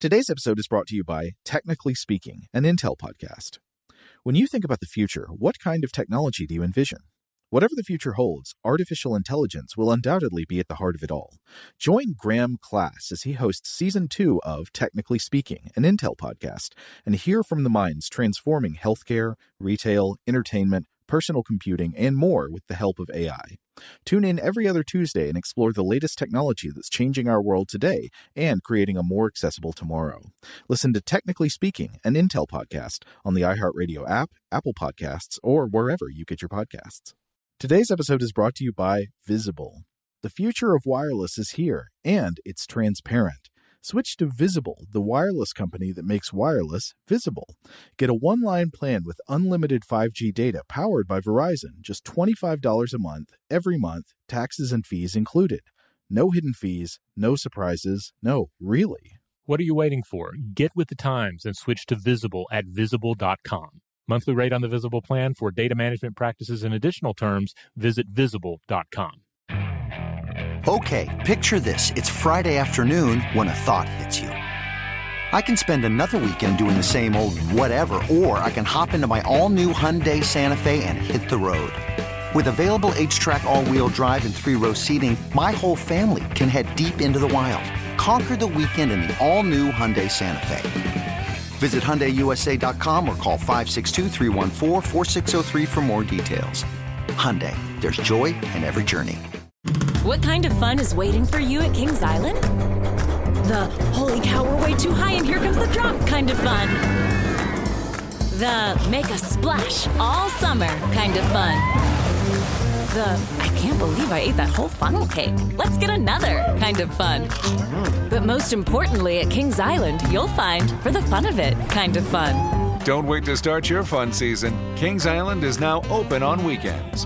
Today's episode is brought to you by Technically Speaking, an Intel podcast. When you think about the future, what kind of technology do you envision? Whatever the future holds, artificial intelligence will undoubtedly be at the heart of it all. Join Graham Class as he hosts Season 2 of Technically Speaking, an Intel podcast, and hear from the minds transforming healthcare, retail, entertainment, personal computing, and more with the help of AI. Tune in every other Tuesday and explore the latest technology that's changing our world today and creating a more accessible tomorrow. Listen to Technically Speaking, an Intel podcast on the iHeartRadio app, Apple Podcasts, or wherever you get your podcasts. Today's episode is brought to you by Visible. The future of wireless is here, and it's transparent. Switch to Visible, the wireless company that makes wireless visible. Get a one-line plan with unlimited 5G data powered by Verizon, just $25 a month, every month, taxes and fees included. No hidden fees, no surprises, no, really. What are you waiting for? Get with the times and switch to Visible at Visible.com. Monthly rate on the Visible plan for data management practices and additional terms, visit Visible.com. Okay, picture this. It's Friday afternoon when a thought hits you. I can spend another weekend doing the same old whatever, or I can hop into my all-new Hyundai Santa Fe and hit the road. With available H-Track all-wheel drive and 3-row seating, my whole family can head deep into the wild. Conquer the weekend in the all-new Hyundai Santa Fe. Visit HyundaiUSA.com or call 562-314-4603 for more details. Hyundai, there's joy in every journey. What kind of fun is waiting for you at Kings Island? The holy cow, we're way too high and here comes the drop kind of fun. The make a splash all summer kind of fun. The I can't believe I ate that whole funnel cake. Let's get another kind of fun. But most importantly, at Kings Island, you'll find for the fun of it kind of fun. Don't wait to start your fun season. Kings Island is now open on weekends.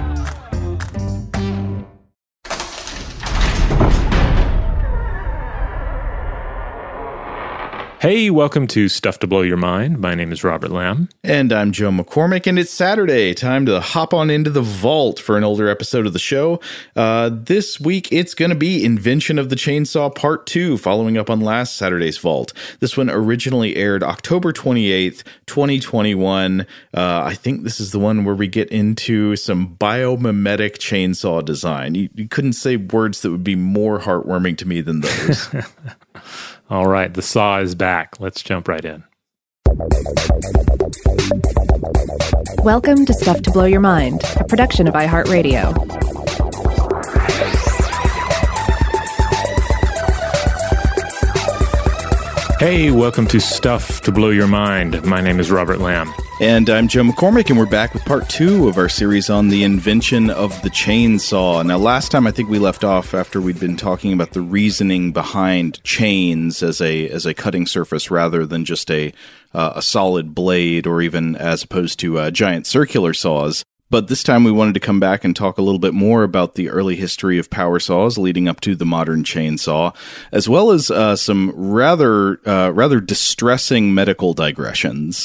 Hey, welcome to Stuff to Blow Your Mind. My name is Robert Lamb. And I'm Joe McCormick, and it's Saturday. Time to hop on into the vault for an older episode of the show. This week, it's going to be Invention of the Chainsaw Part 2, following up on last Saturday's vault. This one originally aired October 28th, 2021. I think this is the one where we get into some biomimetic chainsaw design. You couldn't say words that would be more heartwarming to me than those. All right, the saw is back. Let's jump right in. Welcome to Stuff to Blow Your Mind, a production of iHeartRadio. Hey, welcome to Stuff to Blow Your Mind. My name is Robert Lamb. And I'm Joe McCormick, and we're back with part 2 of our series on the invention of the chainsaw. Now, last time I think we left off after we'd been talking about the reasoning behind chains as a cutting surface rather than just a solid blade, or even as opposed to giant circular saws. But this time we wanted to come back and talk a little bit more about the early history of power saws leading up to the modern chainsaw, as well as some rather distressing medical digressions.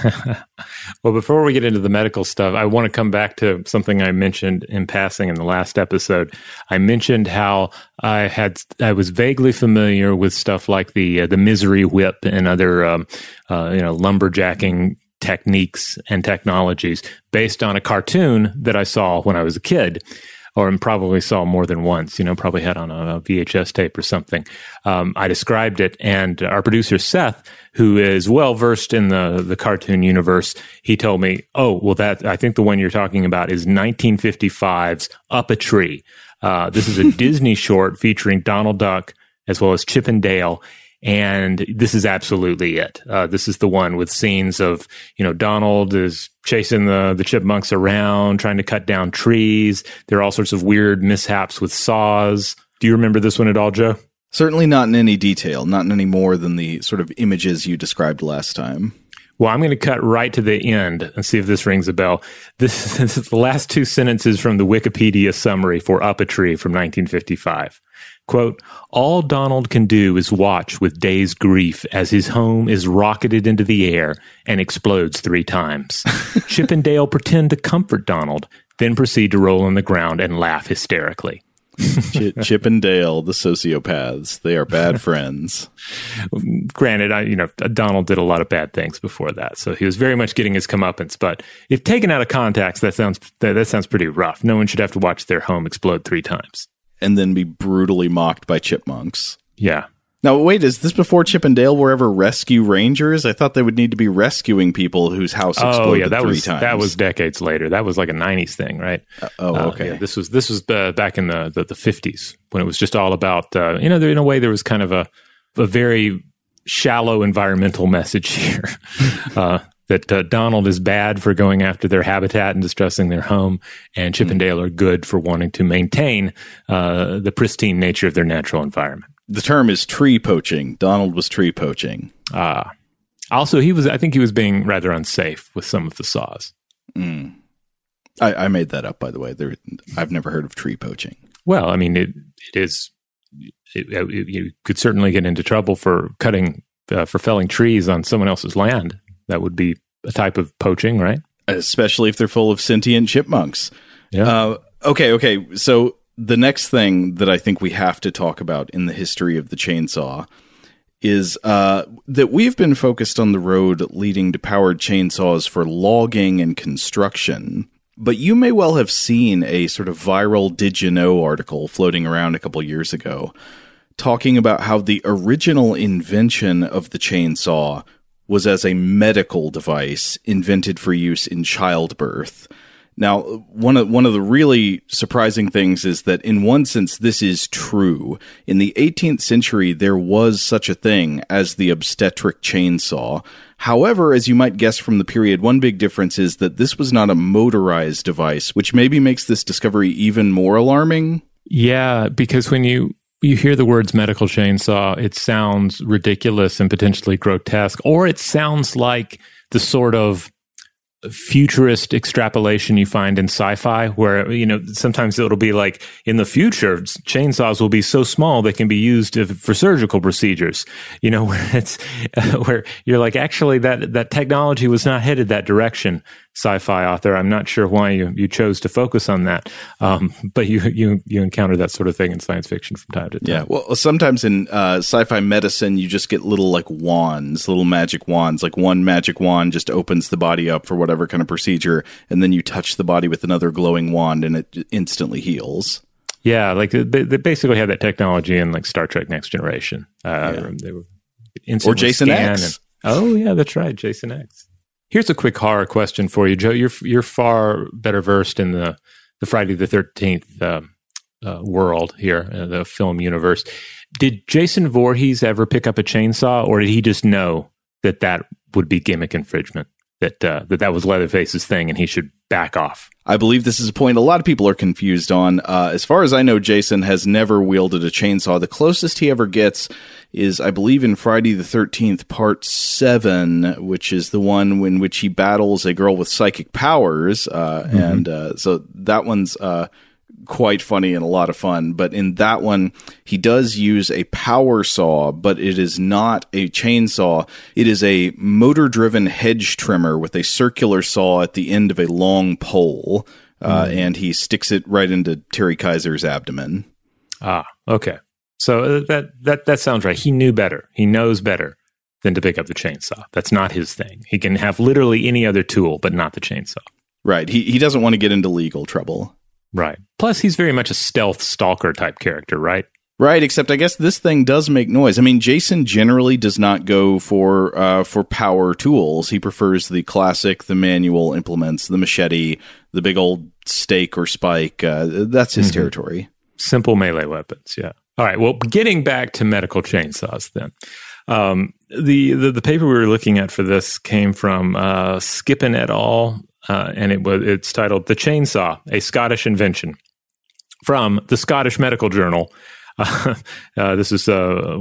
Well, before we get into the medical stuff, I want to come back to something I mentioned in passing in the last episode. I mentioned how I was vaguely familiar with stuff like the Misery Whip and other lumberjacking techniques and technologies based on a cartoon that I saw when I was a kid, or probably saw more than once, probably had on a VHS tape or something. I described it, and our producer, Seth, who is well-versed in the cartoon universe, he told me, I think the one you're talking about is 1955's Up a Tree. This is a Disney short featuring Donald Duck as well as Chip and Dale. And this is absolutely it. This is the one with scenes of, Donald is chasing the chipmunks around, trying to cut down trees. There are all sorts of weird mishaps with saws. Do you remember this one at all, Joe? Certainly not in any detail, not in any more than the sort of images you described last time. Well, I'm going to cut right to the end and see if this rings a bell. This is the last two sentences from the Wikipedia summary for Up a Tree from 1955. Quote, all Donald can do is watch with dazed grief as his home is rocketed into the air and explodes 3 times. Chip and Dale pretend to comfort Donald, then proceed to roll on the ground and laugh hysterically. Chip and Dale, the sociopaths. They are bad friends. Granted, Donald did a lot of bad things before that, so he was very much getting his comeuppance. But if taken out of context, that sounds pretty rough. No one should have to watch their home explode 3 times and then be brutally mocked by chipmunks. Yeah. Now, wait, is this before Chip and Dale were ever rescue rangers? I thought they would need to be rescuing people whose house exploded 3 times. That was decades later. That was like a 90s thing, right? Okay. Yeah, this was back in the 50s when it was just all about, in a way there was kind of a very shallow environmental message here. That Donald is bad for going after their habitat and distressing their home, and Chip and Dale are good for wanting to maintain the pristine nature of their natural environment. The term is tree poaching. Donald was tree poaching. Also, I think he was being rather unsafe with some of the saws. I made that up, by the way. I've never heard of tree poaching. Well, I mean, it is. You could certainly get into trouble for felling trees on someone else's land. That would be a type of poaching, right? Especially if they're full of sentient chipmunks. Yeah. Okay. So the next thing that I think we have to talk about in the history of the chainsaw is that we've been focused on the road leading to powered chainsaws for logging and construction. But you may well have seen a sort of viral Did You Know article floating around a couple years ago talking about how the original invention of the chainsaw was as a medical device invented for use in childbirth. Now, one of the really surprising things is that in one sense, this is true. In the 18th century, there was such a thing as the obstetric chainsaw. However, as you might guess from the period, one big difference is that this was not a motorized device, which maybe makes this discovery even more alarming. Yeah, because when you hear the words medical chainsaw, it sounds ridiculous and potentially grotesque, or it sounds like the sort of futurist extrapolation you find in sci-fi where, sometimes it'll be like in the future, chainsaws will be so small they can be used for surgical procedures, where it's where you're like, actually that technology was not headed that direction. Sci-fi author, I'm not sure why you chose to focus on that, but you encounter that sort of thing in science fiction from time to time. Yeah, well, sometimes in sci-fi medicine, you just get little little magic wands. Like one magic wand just opens the body up for whatever kind of procedure, and then you touch the body with another glowing wand, and it instantly heals. Yeah, like they basically had that technology in like Star Trek Next Generation. They were or Jason X. Oh yeah, that's right, Jason X. Here's a quick horror question for you, Joe. You're far better versed in the Friday the 13th world here, the film universe. Did Jason Voorhees ever pick up a chainsaw, or did he just know that would be gimmick infringement? That was Leatherface's thing, and he should back off. I believe this is a point a lot of people are confused on. As far as I know, Jason has never wielded a chainsaw. The closest he ever gets is, I believe, in Friday the 13th, Part 7, which is the one in which he battles a girl with psychic powers. And so that one's quite funny and a lot of fun. But in that one, he does use a power saw, but it is not a chainsaw. It is a motor-driven hedge trimmer with a circular saw at the end of a long pole, and he sticks it right into Terry Kaiser's abdomen. Ah, okay. So that sounds right. He knew better. He knows better than to pick up the chainsaw. That's not his thing. He can have literally any other tool, but not the chainsaw. Right. He doesn't want to get into legal trouble. Right. Plus, he's very much a stealth stalker type character, right? Right, except I guess this thing does make noise. I mean, Jason generally does not go for power tools. He prefers the classic, the manual implements, the machete, the big old stake or spike. That's his territory. Simple melee weapons, yeah. All right, well, getting back to medical chainsaws then. The paper we were looking at for this came from Skippen et al., and it's titled "The Chainsaw: A Scottish Invention," from the Scottish Medical Journal. This is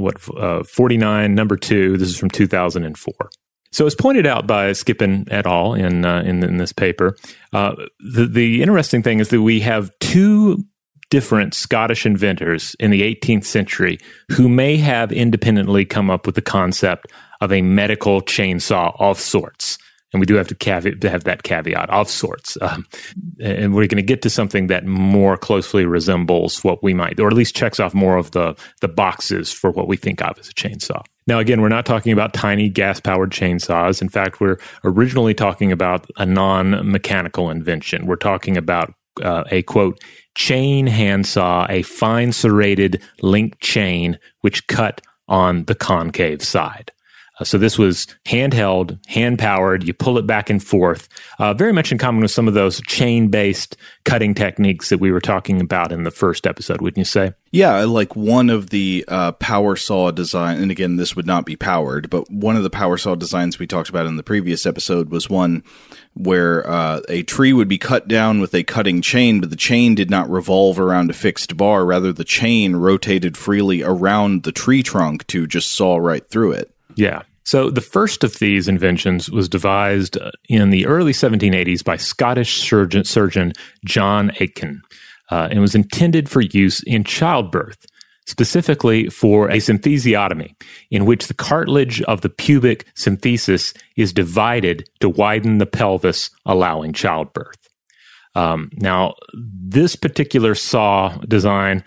49, number 2. This is from 2004. So, as pointed out by Skippen et al. in this paper, the interesting thing is that we have 2 different Scottish inventors in the 18th century who may have independently come up with the concept of a medical chainsaw of sorts. And we do have to have that caveat of sorts. And we're going to get to something that more closely resembles what we might, or at least checks off more of the boxes for what we think of as a chainsaw. Now, again, we're not talking about tiny gas-powered chainsaws. In fact, we're originally talking about a non-mechanical invention. We're talking about a, quote, chain handsaw, a fine serrated linked chain which cut on the concave side. So this was handheld, hand-powered. You pull it back and forth, very much in common with some of those chain-based cutting techniques that we were talking about in the first episode, wouldn't you say? Yeah, like one of the power saw design, and again, this would not be powered, but one of the power saw designs we talked about in the previous episode was one where a tree would be cut down with a cutting chain, but the chain did not revolve around a fixed bar. Rather, the chain rotated freely around the tree trunk to just saw right through it. Yeah. So the first of these inventions was devised in the early 1780s by Scottish surgeon John Aitken, and was intended for use in childbirth, specifically for a symphysiotomy, in which the cartilage of the pubic symphysis is divided to widen the pelvis, allowing childbirth. Now, this particular saw design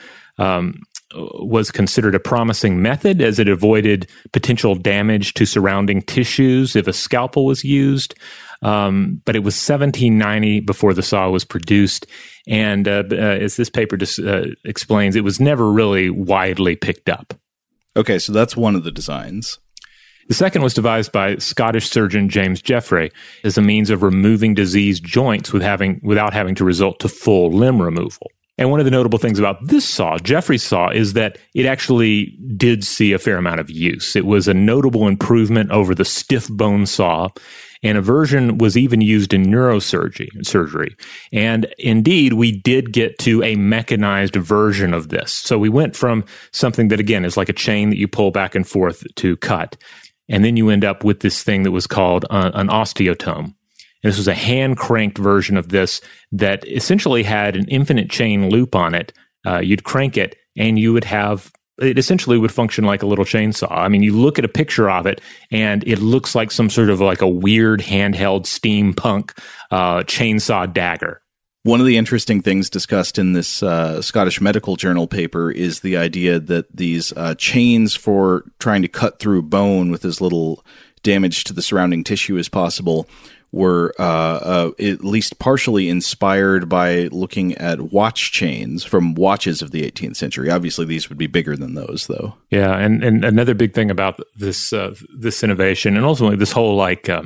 was considered a promising method as it avoided potential damage to surrounding tissues if a scalpel was used. But it was 1790 before the saw was produced. And as this paper explains, it was never really widely picked up. Okay, so that's one of the designs. The second was devised by Scottish surgeon James Jeffrey as a means of removing diseased joints without having to resort to full limb removal. And one of the notable things about this saw, Jeffrey's saw, is that it actually did see a fair amount of use. It was a notable improvement over the stiff bone saw, and a version was even used in neurosurgery. And indeed, we did get to a mechanized version of this. So we went from something that, again, is like a chain that you pull back and forth to cut, and then you end up with this thing that was called an osteotome. And this was a hand-cranked version of this that essentially had an infinite chain loop on it. You'd crank it, and you would have it essentially would function like a little chainsaw. I mean, you look at a picture of it, and it looks like some sort of like a weird handheld steampunk chainsaw dagger. One of the interesting things discussed in this Scottish Medical Journal paper is the idea that these chains for trying to cut through bone with as little damage to the surrounding tissue as possible were at least partially inspired by looking at watch chains from watches of the 18th century. Obviously, these would be bigger than those, though. Yeah, and another big thing about this innovation, and ultimately this whole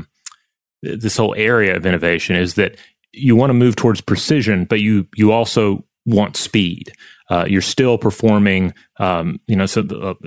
this whole area of innovation, is that you want to move towards precision, but you also want speed. You're still performing, either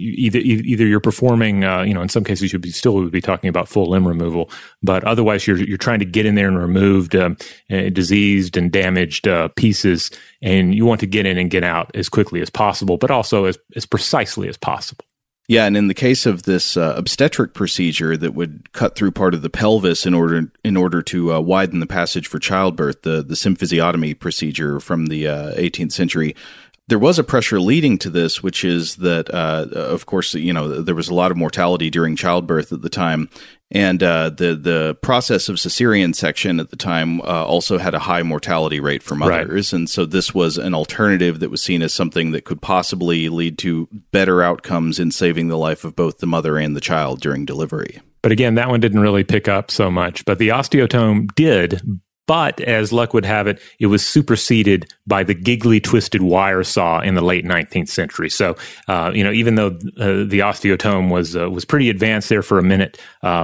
you're performing, in some cases you would be talking about full limb removal, but otherwise you're trying to get in there and remove diseased and damaged pieces, and you want to get in and get out as quickly as possible, but also as precisely as possible. Yeah, and in the case of this obstetric procedure that would cut through part of the pelvis in order to widen the passage for childbirth, the symphysiotomy procedure from the 18th century, there was a pressure leading to this, which is that, of course, there was a lot of mortality during childbirth at the time, and the process of cesarean section at the time also had a high mortality rate for mothers, right. And so this was an alternative that was seen as something that could possibly lead to better outcomes in saving the life of both the mother and the child during delivery. But again, that one didn't really pick up so much, but the osteotome did. But as luck would have it, it was superseded by the giggly twisted wire saw in the late 19th century. So, even though the osteotome was pretty advanced there for a minute,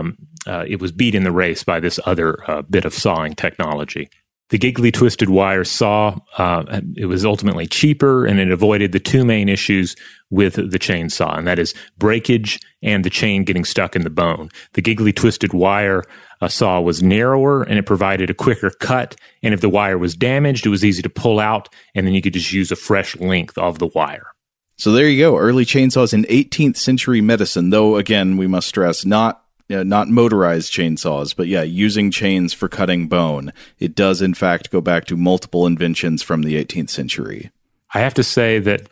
it was beat in the race by this other bit of sawing technology. The giggly twisted wire saw, it was ultimately cheaper, and it avoided the two main issues with the chainsaw, and that is breakage and the chain getting stuck in the bone. The giggly twisted wire saw was narrower, and it provided a quicker cut, and if the wire was damaged, it was easy to pull out, and then you could just use a fresh length of the wire. So there you go, early chainsaws in 18th century medicine, though, again, we must stress, not motorized chainsaws, but using chains for cutting bone. It does, in fact, go back to multiple inventions from the 18th century. I have to say that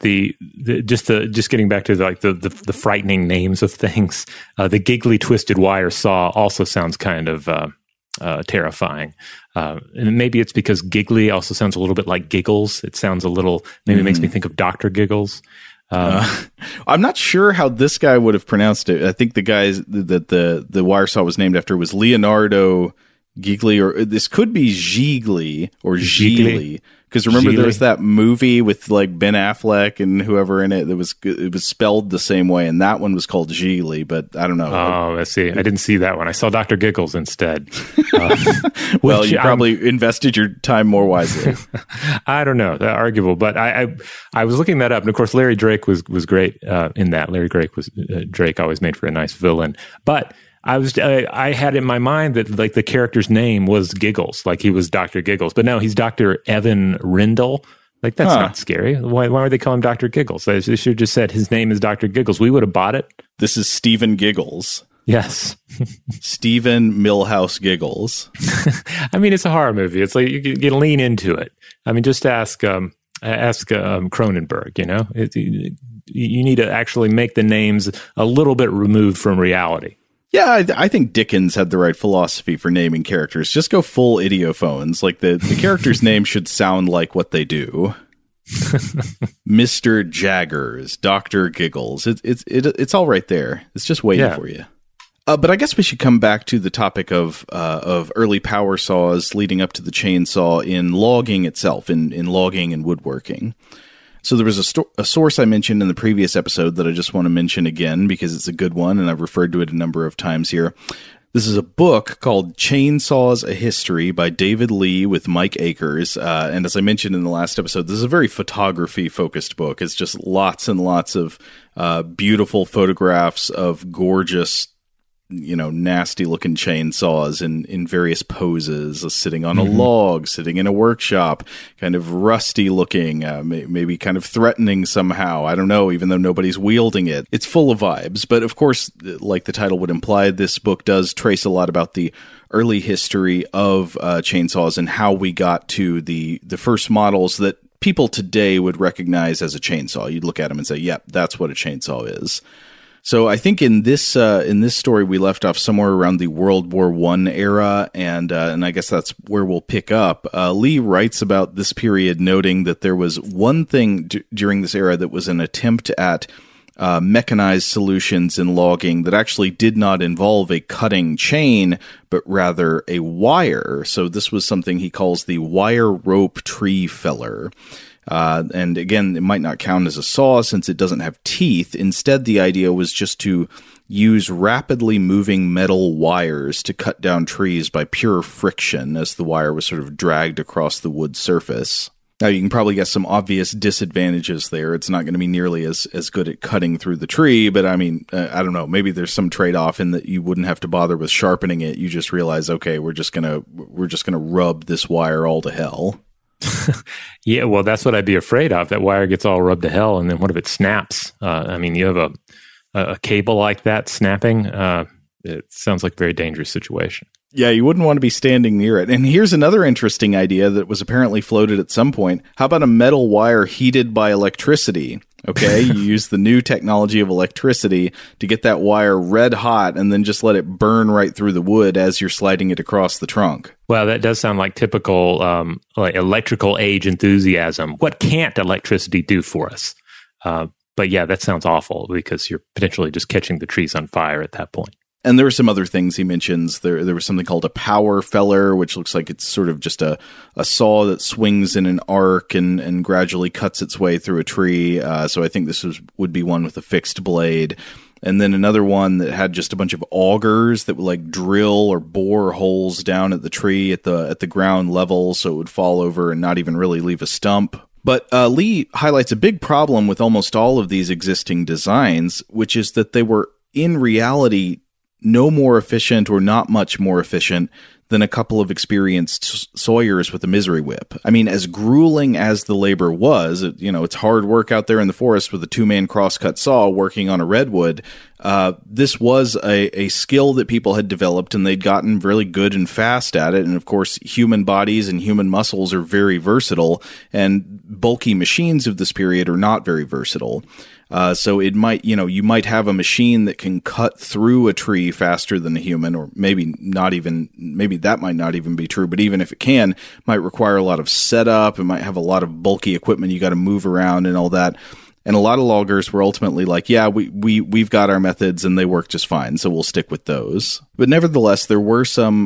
just getting back to the frightening names of things, the giggly twisted wire saw also sounds kind of terrifying. And maybe it's because Giggly also sounds a little bit like Giggles. It sounds a little, maybe it makes me think of Dr. Giggles. I'm not sure how this guy would have pronounced it. I think the guy that the wire saw was named after was Leonardo Gigli, or this could be Gigli or Gigli. Because remember, there was that movie with like Ben Affleck and whoever in it that it was spelled the same way, and that one was called Gigli, but I don't know. Oh, I see. I didn't see that one. I saw Dr. Giggles instead. Well, you probably invested your time more wisely. I don't know. Arguable, but I was looking that up, and of course, Larry Drake was great in that. Larry Drake always made for a nice villain, but I had in my mind that like the character's name was Giggles, like he was Dr. Giggles, but no, he's Dr. Evan Rindle. Like that's not scary. Why would they call him Dr. Giggles? They should have just said his name is Dr. Giggles. We would have bought it. This is Stephen Giggles. Yes. Stephen Milhouse Giggles. I mean, it's a horror movie. It's like you can lean into it. I mean, just ask Cronenberg, you know? You need to actually make the names a little bit removed from reality. Yeah, I think Dickens had the right philosophy for naming characters. Just go full idiophones. Like the character's name should sound like what they do. Mr. Jaggers, Dr. Giggles. It's all right there. It's just waiting for you. But I guess we should come back to the topic of early power saws leading up to the chainsaw in logging itself, in logging and woodworking. So there was a source I mentioned in the previous episode that I just want to mention again because it's a good one, and I've referred to it a number of times here. This is a book called Chainsaws: A History by David Lee with Mike Akers. And as I mentioned in the last episode, this is a very photography-focused book. It's just lots and lots of beautiful photographs of gorgeous, nasty-looking chainsaws in various poses, sitting on a log, sitting in a workshop, kind of rusty-looking, maybe kind of threatening somehow. I don't know, even though nobody's wielding it. It's full of vibes. But of course, like the title would imply, this book does trace a lot about the early history of chainsaws and how we got to the first models that people today would recognize as a chainsaw. You'd look at them and say, yep, that's what a chainsaw is. So I think in this story we left off somewhere around the World War I era, and I guess that's where we'll pick up. Lee writes about this period, noting that there was one thing during this era that was an attempt at mechanized solutions in logging that actually did not involve a cutting chain, but rather a wire. So this was something he calls the wire rope tree feller. And again, it might not count as a saw since it doesn't have teeth. Instead, the idea was just to use rapidly moving metal wires to cut down trees by pure friction as the wire was sort of dragged across the wood surface. Now, you can probably guess some obvious disadvantages there. It's not going to be nearly as good at cutting through the tree, but I mean, I don't know, maybe there's some trade-off in that you wouldn't have to bother with sharpening it. You just realize, okay, we're just going to rub this wire all to hell. Yeah, well, that's what I'd be afraid of. That wire gets all rubbed to hell, and then what if it snaps? I mean, you have a cable like that snapping. It sounds like a very dangerous situation. Yeah, you wouldn't want to be standing near it. And here's another interesting idea that was apparently floated at some point. How about a metal wire heated by electricity? Okay, you use the new technology of electricity to get that wire red hot and then just let it burn right through the wood as you're sliding it across the trunk. Well, that does sound like typical like electrical age enthusiasm. What can't electricity do for us? But yeah, that sounds awful because you're potentially just catching the trees on fire at that point. And there are some other things he mentions. There was something called a power feller, which looks like it's sort of just a saw that swings in an arc and gradually cuts its way through a tree. So I think this would be one with a fixed blade. And then another one that had just a bunch of augers that would like drill or bore holes down at the tree at the ground level so it would fall over and not even really leave a stump. But Lee highlights a big problem with almost all of these existing designs, which is that they were in reality no more efficient or not much more efficient than a couple of experienced sawyers with a misery whip. I mean, as grueling as the labor was, it's hard work out there in the forest with a two-man crosscut saw working on a redwood. This was a skill that people had developed, and they'd gotten really good and fast at it. And of course, human bodies and human muscles are very versatile, and bulky machines of this period are not very versatile. So it might, you might have a machine that can cut through a tree faster than a human, or maybe that might not even be true. But even if it can, it might require a lot of setup. It might have a lot of bulky equipment you got to move around and all that. And a lot of loggers were ultimately like, yeah, we've got our methods and they work just fine, so we'll stick with those. But nevertheless, there were some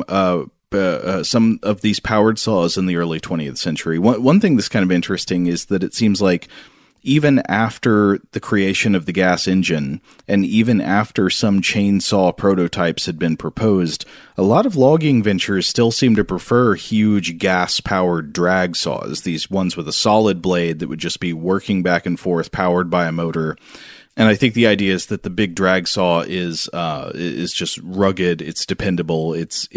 of these powered saws in the early 20th century. One thing that's kind of interesting is that it seems like even after the creation of the gas engine, and even after some chainsaw prototypes had been proposed, a lot of logging ventures still seem to prefer huge gas-powered drag saws, these ones with a solid blade that would just be working back and forth, powered by a motor. And I think the idea is that the big drag saw is just rugged. It's dependable. It's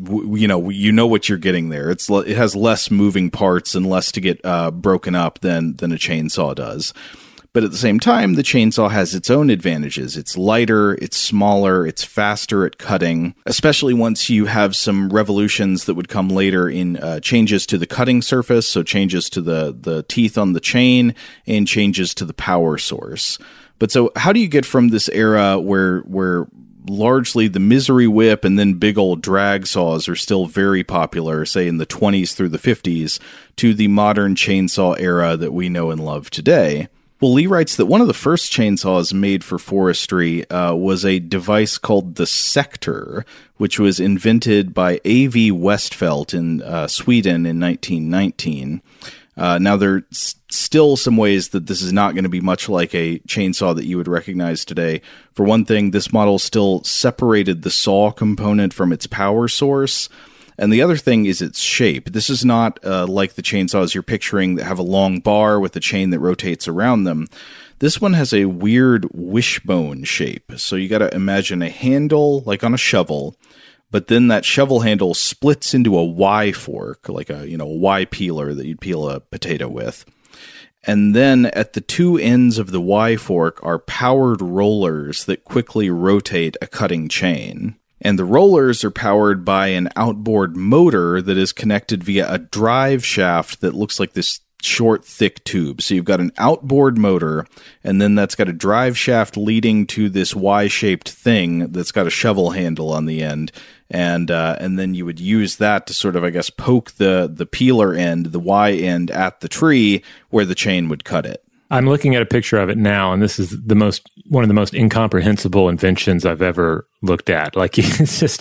what you're getting there. It has less moving parts and less to get broken up than a chainsaw does. But at the same time, the chainsaw has its own advantages. It's lighter, it's smaller, it's faster at cutting, especially once you have some revolutions that would come later in changes to the cutting surface, so changes to the teeth on the chain and changes to the power source. But so how do you get from this era where largely the misery whip and then big old drag saws are still very popular, say in the 20s through the 50s, to the modern chainsaw era that we know and love today? Well, Lee writes that one of the first chainsaws made for forestry was a device called the Sector, which was invented by A.V. Westfeldt in Sweden in 1919. Now, there's still some ways that this is not going to be much like a chainsaw that you would recognize today. For one thing, this model still separated the saw component from its power source. And the other thing is its shape. This is not like the chainsaws you're picturing that have a long bar with a chain that rotates around them. This one has a weird wishbone shape. So you got to imagine a handle like on a shovel, but then that shovel handle splits into a Y fork, like a Y peeler that you'd peel a potato with. And then at the two ends of the Y fork are powered rollers that quickly rotate a cutting chain. And the rollers are powered by an outboard motor that is connected via a drive shaft that looks like this short, thick tube. So you've got an outboard motor, and then that's got a drive shaft leading to this Y-shaped thing that's got a shovel handle on the end. And then you would use that to sort of, I guess, poke the peeler end, the Y end, at the tree where the chain would cut it. I'm looking at a picture of it now, and this is one of the most incomprehensible inventions I've ever looked at. Like, it's just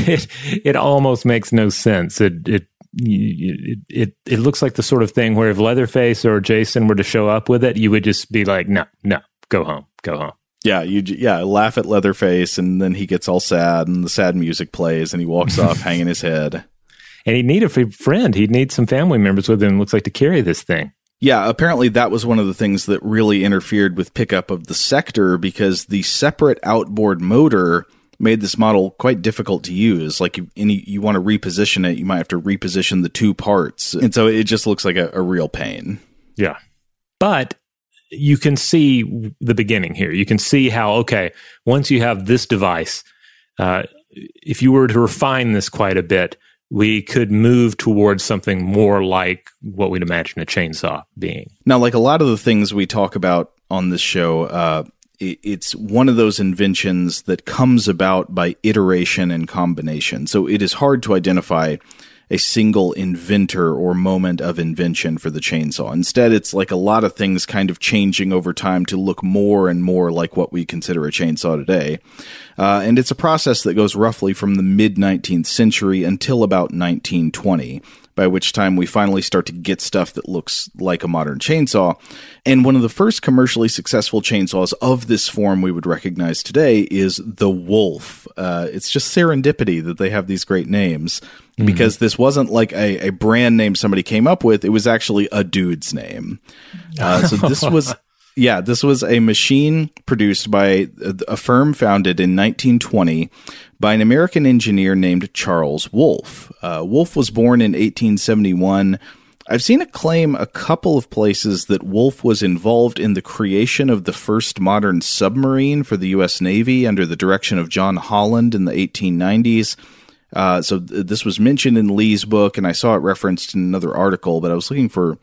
it almost makes no sense. It looks like the sort of thing where if Leatherface or Jason were to show up with it, you would just be like, no, go home. Yeah, laugh at Leatherface, and then he gets all sad, and the sad music plays, and he walks off hanging his head. And he'd need a friend. He'd need some family members with him, looks like, to carry this thing. Yeah, apparently that was one of the things that really interfered with pickup of the Sector, because the separate outboard motor made this model quite difficult to use. Like, you want to reposition it, you might have to reposition the two parts. And so it just looks like a real pain. Yeah. But you can see the beginning here. You can see how, okay, once you have this device, if you were to refine this quite a bit, we could move towards something more like what we'd imagine a chainsaw being. Now, like a lot of the things we talk about on this show, it's one of those inventions that comes about by iteration and combination. So it is hard to identify a single inventor or moment of invention for the chainsaw. Instead, it's like a lot of things kind of changing over time to look more and more like what we consider a chainsaw today. And it's a process that goes roughly from the mid-19th century until about 1920, by which time we finally start to get stuff that looks like a modern chainsaw. And one of the first commercially successful chainsaws of this form we would recognize today is the Wolf. It's just serendipity that they have these great names, because this wasn't like a brand name somebody came up with. It was actually a dude's name. So this was... Yeah, this was a machine produced by a firm founded in 1920 by an American engineer named Charles Wolfe. Wolfe was born in 1871. I've seen a claim a couple of places that Wolfe was involved in the creation of the first modern submarine for the U.S. Navy under the direction of John Holland in the 1890s. So this was mentioned in Lee's book, and I saw it referenced in another article, but I was looking for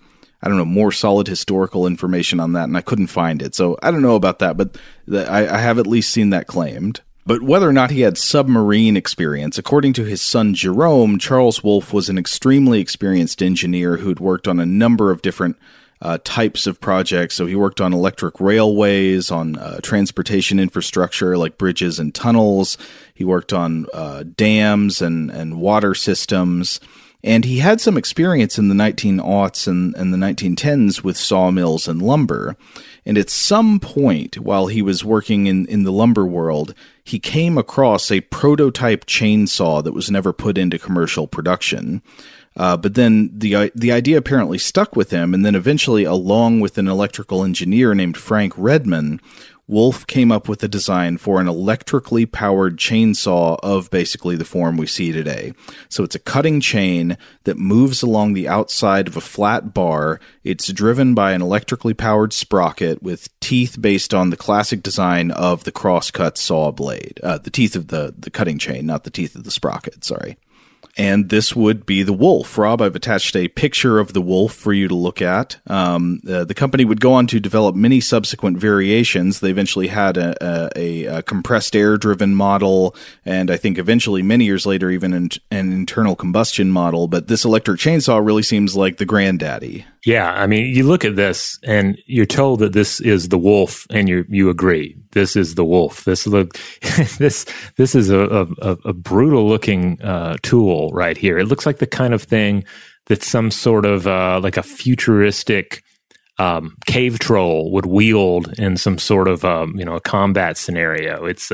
I don't know, more solid historical information on that, and I couldn't find it. So I don't know about that, but I have at least seen that claimed. But whether or not he had submarine experience, according to his son Jerome, Charles Wolfe was an extremely experienced engineer who'd worked on a number of different types of projects. So he worked on electric railways, on transportation infrastructure like bridges and tunnels. He worked on dams and water systems. And he had some experience in the 1900s and the 1910s with sawmills and lumber. And at some point, while he was working in the lumber world, he came across a prototype chainsaw that was never put into commercial production. But then the idea apparently stuck with him, and then eventually, along with an electrical engineer named Frank Redman, Wolfe came up with a design for an electrically powered chainsaw of basically the form we see today. So it's a cutting chain that moves along the outside of a flat bar. It's driven by an electrically powered sprocket with teeth based on the classic design of the crosscut saw blade. The teeth of the cutting chain, not the teeth of the sprocket, sorry. And this would be the Wolfe. Rob, I've attached a picture of the Wolfe for you to look at. The company would go on to develop many subsequent variations. They eventually had a compressed air-driven model, and I think eventually, many years later, even an internal combustion model. But this electric chainsaw really seems like the granddaddy. Yeah, I mean, you look at this, and you're told that this is the Wolfe, and you agree. This is the Wolfe. This is a brutal looking tool right here. It looks like the kind of thing that some sort of like a futuristic cave troll would wield in some sort of a combat scenario. It's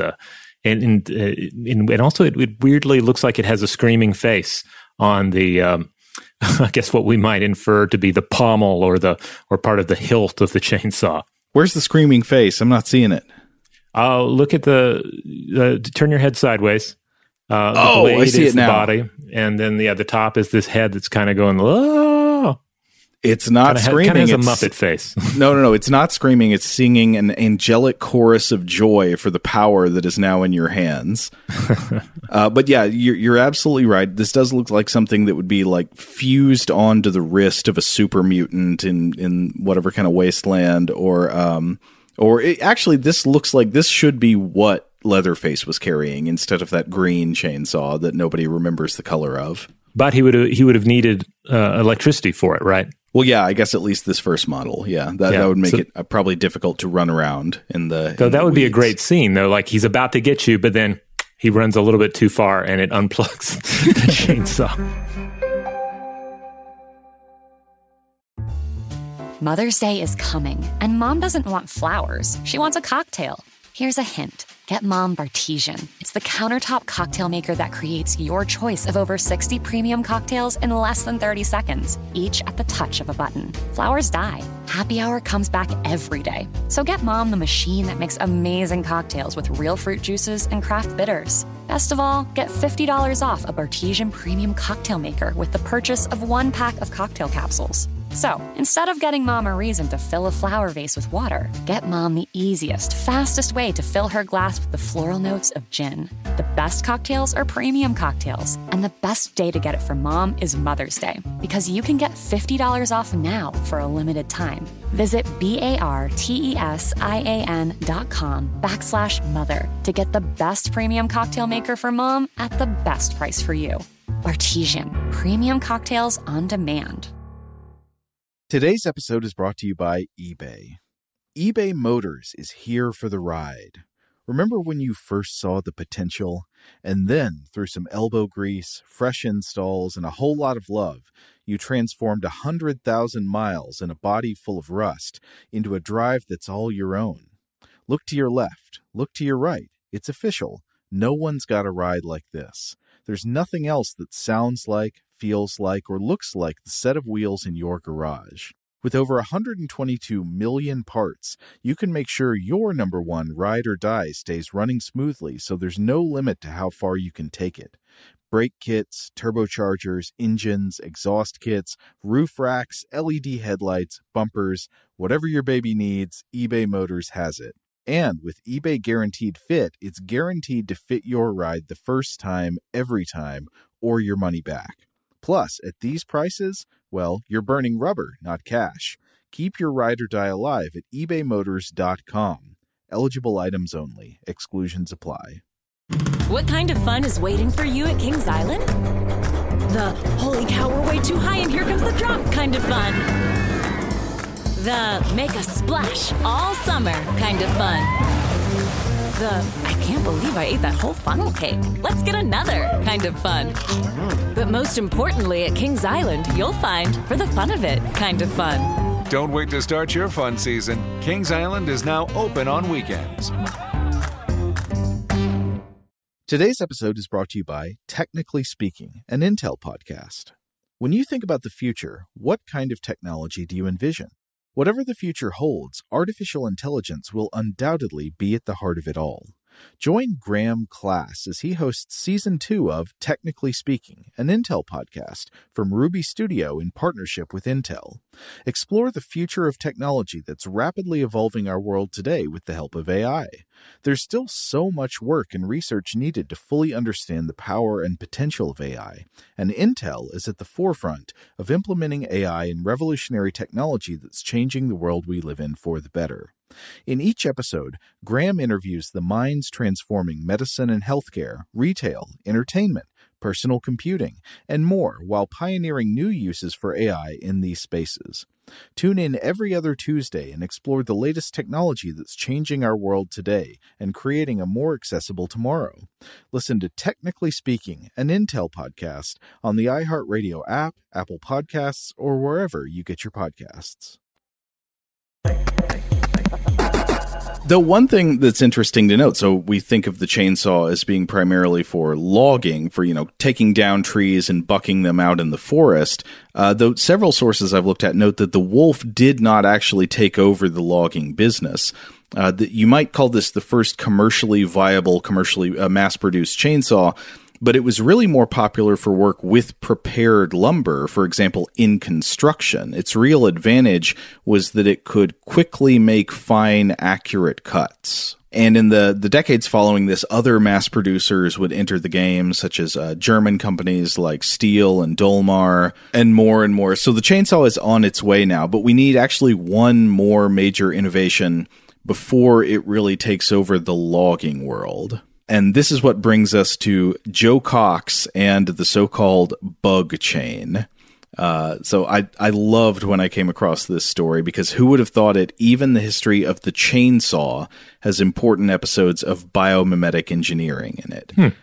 and also it weirdly looks like it has a screaming face on the. I guess what we might infer to be the pommel or part of the hilt of the chainsaw. Where's the screaming face? I'm not seeing it. Look at turn your head sideways. The blade I see is it now. The body, and then the top is this head that's kind of going. Oh! It's not screaming. Kind of has a Muppet face. No. It's not screaming. It's singing an angelic chorus of joy for the power that is now in your hands. But yeah, you're absolutely right. This does look like something that would be like fused onto the wrist of a super mutant in whatever kind of wasteland, actually, this looks like this should be what Leatherface was carrying instead of that green chainsaw that nobody remembers the color of. But he would have needed electricity for it, right? Well, yeah, I guess at least this first model. Yeah, that would make it probably difficult to run around in the. So that would be a great scene, though. Like he's about to get you, but then he runs a little bit too far and it unplugs the chainsaw. Mother's Day is coming, and Mom doesn't want flowers. She wants a cocktail. Here's a hint. Get Mom Bartesian. It's the countertop cocktail maker that creates your choice of over 60 premium cocktails in less than 30 seconds, each at the touch of a button. Flowers die. Happy Hour comes back every day. So get Mom the machine that makes amazing cocktails with real fruit juices and craft bitters. Best of all, get $50 off a Bartesian premium cocktail maker with the purchase of 1 pack of cocktail capsules. So, instead of getting Mom a reason to fill a flower vase with water, get Mom the easiest, fastest way to fill her glass with the floral notes of gin. The best cocktails are premium cocktails, and the best day to get it for Mom is Mother's Day, because you can get $50 off now for a limited time. Visit BARTESIAN.com/mother to get the best premium cocktail maker for Mom at the best price for you. Bartesian, premium cocktails on demand. Today's episode is brought to you by eBay. eBay Motors is here for the ride. Remember when you first saw the potential? And then, through some elbow grease, fresh installs, and a whole lot of love, you transformed 100,000 miles and a body full of rust into a drive that's all your own. Look to your left. Look to your right. It's official. No one's got a ride like this. There's nothing else that sounds like, feels like, or looks like the set of wheels in your garage. With over 122 million parts, you can make sure your number one ride or die stays running smoothly, so there's no limit to how far you can take it. Brake kits, turbochargers, engines, exhaust kits, roof racks, LED headlights, bumpers, whatever your baby needs, eBay Motors has it. And with eBay Guaranteed Fit, it's guaranteed to fit your ride the first time, every time, or your money back. Plus, at these prices, well, you're burning rubber, not cash. Keep your ride or die alive at ebaymotors.com. Eligible items only. Exclusions apply. What kind of fun is waiting for you at Kings Island? The holy cow, we're way too high and here comes the drop kind of fun. The make a splash all summer kind of fun. The I can't believe I ate that whole funnel cake. Let's get another kind of fun. But most importantly, at Kings Island, you'll find for the fun of it kind of fun. Don't wait to start your fun season. Kings Island is now open on weekends. Today's episode is brought to you by Technically Speaking, an Intel podcast. When you think about the future, what kind of technology do you envision? Whatever the future holds, artificial intelligence will undoubtedly be at the heart of it all. Join Graham Class as he hosts Season 2 of Technically Speaking, an Intel podcast from Ruby Studio in partnership with Intel. Explore the future of technology that's rapidly evolving our world today with the help of AI. There's still so much work and research needed to fully understand the power and potential of AI, and Intel is at the forefront of implementing AI in revolutionary technology that's changing the world we live in for the better. In each episode, Graham interviews the minds transforming medicine and healthcare, retail, entertainment, personal computing, and more while pioneering new uses for AI in these spaces. Tune in every other Tuesday and explore the latest technology that's changing our world today and creating a more accessible tomorrow. Listen to Technically Speaking, an Intel podcast on the iHeartRadio app, Apple Podcasts, or wherever you get your podcasts. The one thing that's interesting to note, so we think of the chainsaw as being primarily for logging, for, taking down trees and bucking them out in the forest, though several sources I've looked at note that the wolf did not actually take over the logging business. You might call this the first commercially viable, commercially mass-produced chainsaw, but it was really more popular for work with prepared lumber, for example, in construction. Its real advantage was that it could quickly make fine, accurate cuts. And in the decades following this, other mass producers would enter the game, such as German companies like Stihl and Dolmar, and more. So the chainsaw is on its way now, but we need actually one more major innovation before it really takes over the logging world. And this is what brings us to Joe Cox and the so-called bug chain. So I loved when I came across this story, because who would have thought it? Even the history of the chainsaw has important episodes of biomimetic engineering in it.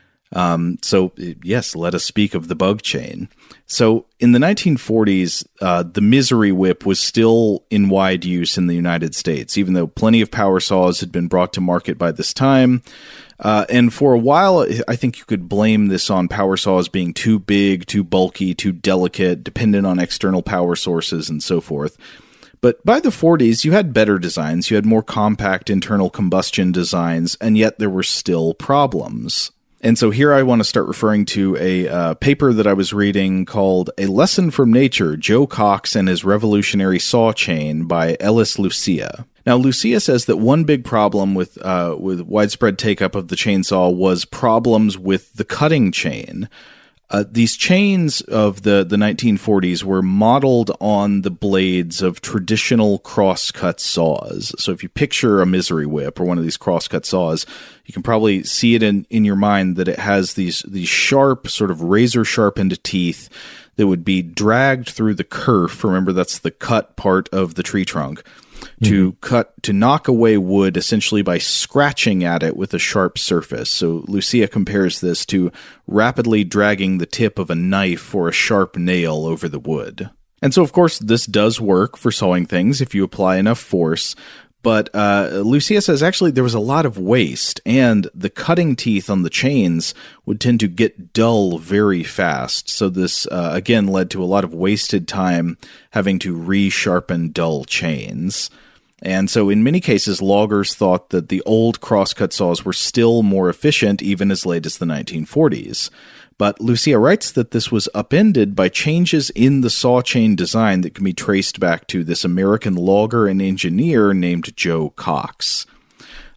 So yes, let us speak of the bug chain. So in the 1940s, the Misery Whip was still in wide use in the United States, even though plenty of power saws had been brought to market by this time. And for a while, I think you could blame this on power saws being too big, too bulky, too delicate, dependent on external power sources, and so forth. But by the 40s, you had better designs, you had more compact internal combustion designs, and yet there were still problems. And so here I want to start referring to a paper that I was reading called A Lesson from Nature, Joe Cox and His Revolutionary Saw Chain by Ellis Lucia. Now, Lucia says that one big problem with widespread take-up of the chainsaw was problems with the cutting chain. These chains of the 1940s were modeled on the blades of traditional cross-cut saws. So if you picture a Misery Whip or one of these cross-cut saws, you can probably see it in your mind that it has these sharp, sort of razor-sharpened teeth that would be dragged through the kerf. Remember, that's the cut part of the tree trunk. To knock away wood essentially by scratching at it with a sharp surface. So Lucia compares this to rapidly dragging the tip of a knife or a sharp nail over the wood. And so, of course, this does work for sawing things if you apply enough force. But Lucia says actually there was a lot of waste, and the cutting teeth on the chains would tend to get dull very fast. So this, again, led to a lot of wasted time having to resharpen dull chains. And so in many cases, loggers thought that the old crosscut saws were still more efficient even as late as the 1940s. But Lucia writes that this was upended by changes in the saw chain design that can be traced back to this American logger and engineer named Joe Cox.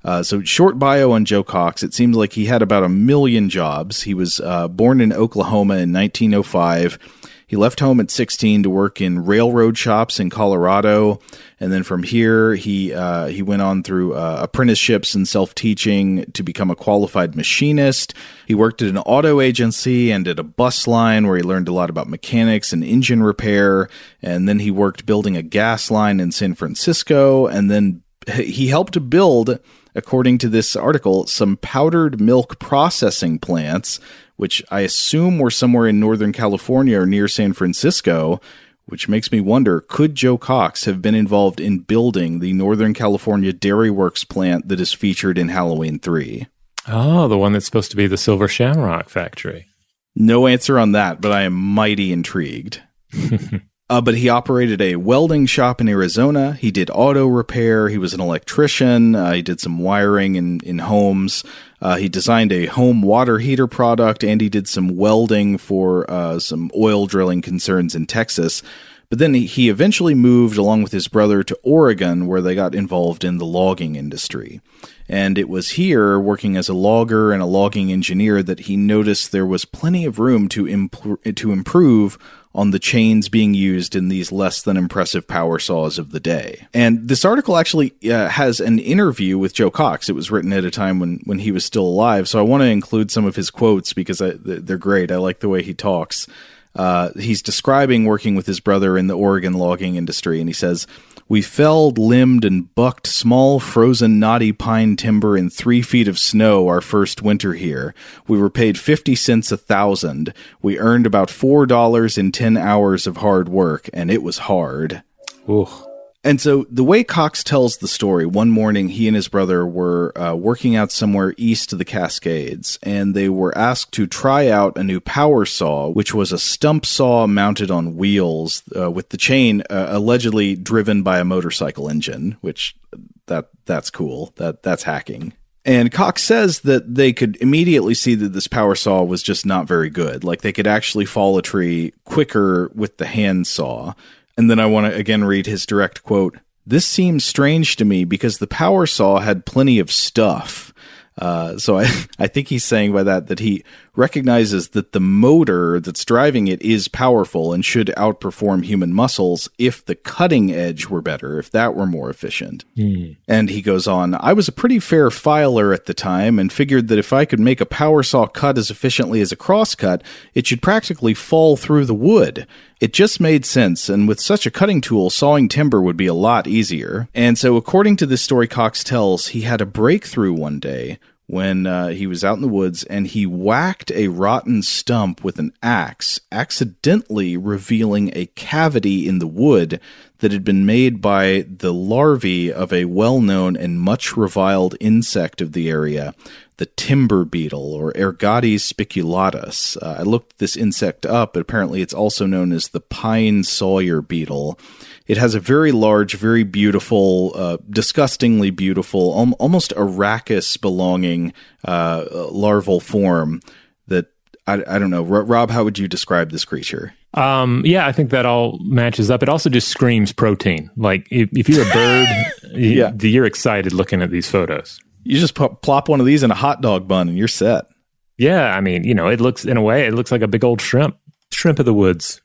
So short bio on Joe Cox. It seems like he had about 1 million jobs. He was born in Oklahoma in 1905. He left home at 16 to work in railroad shops in Colorado, and then from here he went on through apprenticeships and self-teaching to become a qualified machinist. He worked at an auto agency and at a bus line where he learned a lot about mechanics and engine repair, and then he worked building a gas line in San Francisco, and then he helped to build, according to this article, some powdered milk processing plants, which I assume were somewhere in Northern California or near San Francisco, which makes me wonder, could Joe Cox have been involved in building the Northern California Dairy Works plant that is featured in Halloween 3? Oh, the one that's supposed to be the Silver Shamrock factory. No answer on that, but I am mighty intrigued. But he operated a welding shop in Arizona. He did auto repair. He was an electrician. He did some wiring in homes. He designed a home water heater product, and he did some welding for some oil drilling concerns in Texas. But then he eventually moved, along with his brother, to Oregon, where they got involved in the logging industry. And it was here, working as a logger and a logging engineer, that he noticed there was plenty of room to improve on the chains being used in these less than impressive power saws of the day. And this article actually has an interview with Joe Cox. It was written at a time when he was still alive, so I want to include some of his quotes because they're great. I like the way he talks. He's describing working with his brother in the Oregon logging industry, and he says, "We felled, limbed, and bucked small, frozen, knotty pine timber in 3 feet of snow our first winter here. We were paid 50 cents a thousand. We earned about $4 in 10 hours of hard work, and it was hard." Ooh. And so the way Cox tells the story, one morning he and his brother were working out somewhere east of the Cascades, and they were asked to try out a new power saw, which was a stump saw mounted on wheels with the chain allegedly driven by a motorcycle engine, which that's cool. That's hacking. And Cox says that they could immediately see that this power saw was just not very good. Like, they could actually fall a tree quicker with the hand saw. And then I want to again read his direct quote. "This seems strange to me because the power saw had plenty of stuff." So I think he's saying by that he recognizes that the motor that's driving it is powerful and should outperform human muscles if the cutting edge were better, if that were more efficient. And he goes on, "I was a pretty fair filer at the time and figured that if I could make a power saw cut as efficiently as a crosscut, it should practically fall through the wood. It just made sense, and with such a cutting tool, sawing timber would be a lot easier." And so according to this story Cox tells, he had a breakthrough one day when he was out in the woods, and he whacked a rotten stump with an axe, accidentally revealing a cavity in the wood that had been made by the larvae of a well-known and much reviled insect of the area, the timber beetle, or Ergotes spiculatus. I looked this insect up, but apparently it's also known as the pine sawyer beetle. It has a very large, very beautiful, disgustingly beautiful, almost Arrakis belonging larval form that, I don't know. Rob, how would you describe this creature? Yeah, I think that all matches up. It also just screams protein. Like, if you're a bird, you're excited looking at these photos. You just plop one of these in a hot dog bun and you're set. Yeah, I mean, it looks like a big old shrimp of the woods.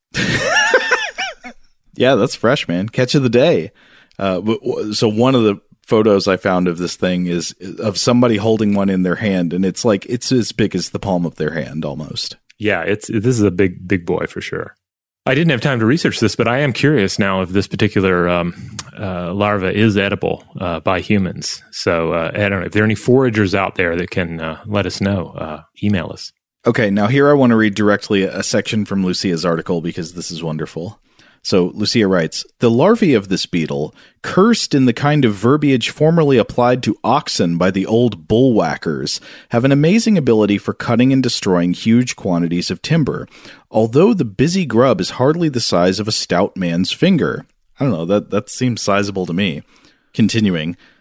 Yeah, that's fresh, man. Catch of the day. So one of the photos I found of this thing is of somebody holding one in their hand, and it's as big as the palm of their hand almost. Yeah, this is a big boy for sure. I didn't have time to research this, but I am curious now if this particular larva is edible by humans. So I don't know if there are any foragers out there that can let us know. Email us. Okay, now here I want to read directly a section from Lucia's article because this is wonderful. So Lucia writes, "The larvae of this beetle, cursed in the kind of verbiage formerly applied to oxen by the old bullwhackers, have an amazing ability for cutting and destroying huge quantities of timber, although the busy grub is hardly the size of a stout man's finger." I don't know, that seems sizable to me. Continuing,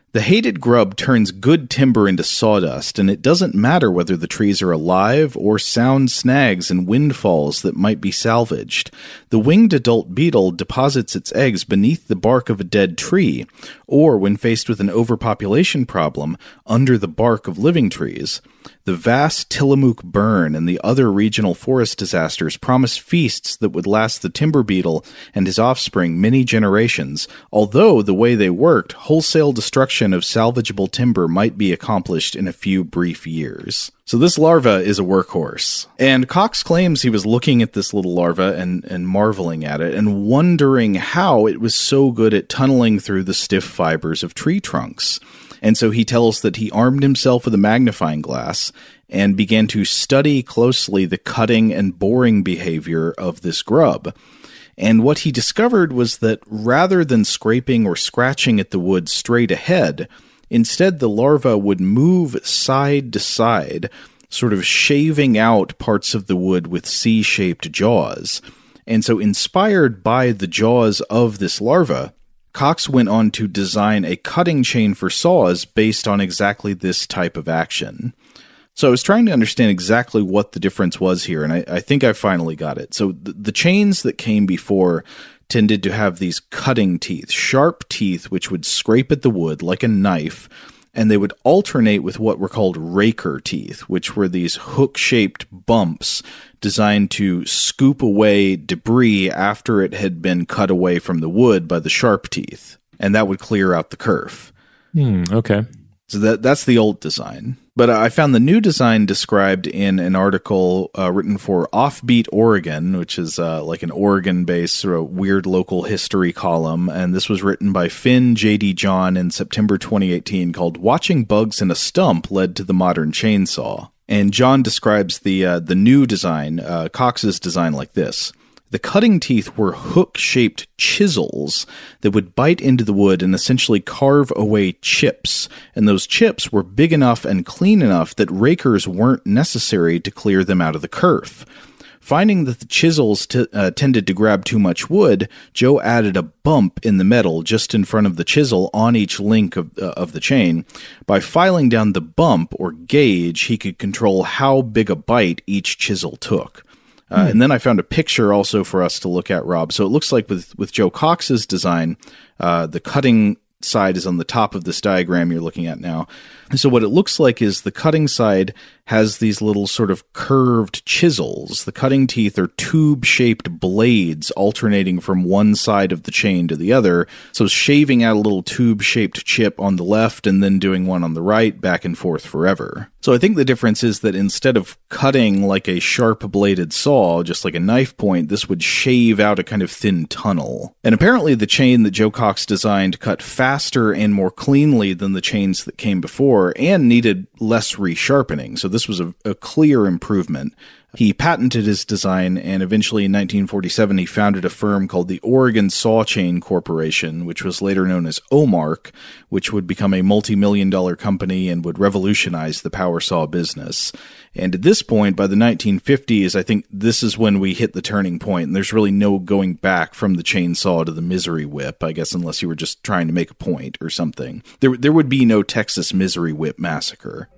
The hated grub turns good timber into sawdust, and it doesn't matter whether the trees are alive or sound snags and windfalls that might be salvaged. The winged adult beetle deposits its eggs beneath the bark of a dead tree, or when faced with an overpopulation problem, under the bark of living trees. The vast Tillamook burn and the other regional forest disasters promised feasts that would last the timber beetle and his offspring many generations, although the way they worked, wholesale destruction of salvageable timber might be accomplished in a few brief years. So this larva is a workhorse. And Cox claims he was looking at this little larva and marveling at it and wondering how it was so good at tunneling through the stiff fibers of tree trunks. And so he tells that he armed himself with a magnifying glass and began to study closely the cutting and boring behavior of this grub. And what he discovered was that rather than scraping or scratching at the wood straight ahead, instead the larva would move side to side, sort of shaving out parts of the wood with C-shaped jaws. And so inspired by the jaws of this larva, Cox went on to design a cutting chain for saws based on exactly this type of action. So I was trying to understand exactly what the difference was here, and I think I finally got it. So the chains that came before tended to have these cutting teeth, sharp teeth which would scrape at the wood like a knife, and they would alternate with what were called raker teeth, which were these hook-shaped bumps designed to scoop away debris after it had been cut away from the wood by the sharp teeth, and that would clear out the kerf. Okay. So that's the old design. But I found the new design described in an article written for Offbeat Oregon, which is like an Oregon-based sort of weird local history column. And this was written by Finn J.D. John in September 2018, called Watching Bugs in a Stump Led to the Modern Chainsaw. And John describes the new design, Cox's design, like this. The cutting teeth were hook-shaped chisels that would bite into the wood and essentially carve away chips, and those chips were big enough and clean enough that rakers weren't necessary to clear them out of the kerf. Finding that the chisels tended to grab too much wood, Joe added a bump in the metal just in front of the chisel on each link of the chain. By filing down the bump, or gauge, he could control how big a bite each chisel took. And then I found a picture also for us to look at, Rob. So it looks like with Joe Cox's design, the cutting side is on the top of this diagram you're looking at now. And so what it looks like is the cutting side has these little sort of curved chisels. The cutting teeth are tube-shaped blades alternating from one side of the chain to the other, so shaving out a little tube-shaped chip on the left and then doing one on the right, back and forth forever. So I think the difference is that instead of cutting like a sharp-bladed saw, just like a knife point, this would shave out a kind of thin tunnel. And apparently the chain that Joe Cox designed cut faster and more cleanly than the chains that came before, and needed less resharpening, so this was a clear improvement. He patented his design, and eventually in 1947 he founded a firm called the Oregon Saw Chain Corporation, which was later known as Omark, which would become a multi-million-dollar company and would revolutionize the power saw business. And at this point, by the 1950s, I think this is when we hit the turning point, and there's really no going back from the chainsaw to the misery whip, I guess, unless you were just trying to make a point or something. There would be no Texas misery whip massacre.